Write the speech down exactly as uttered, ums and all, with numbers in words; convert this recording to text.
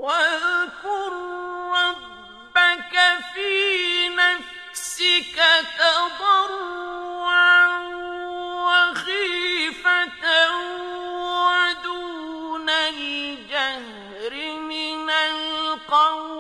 واذكر ربك في نفسك تضرعا وخيفة ودون الجهر من القول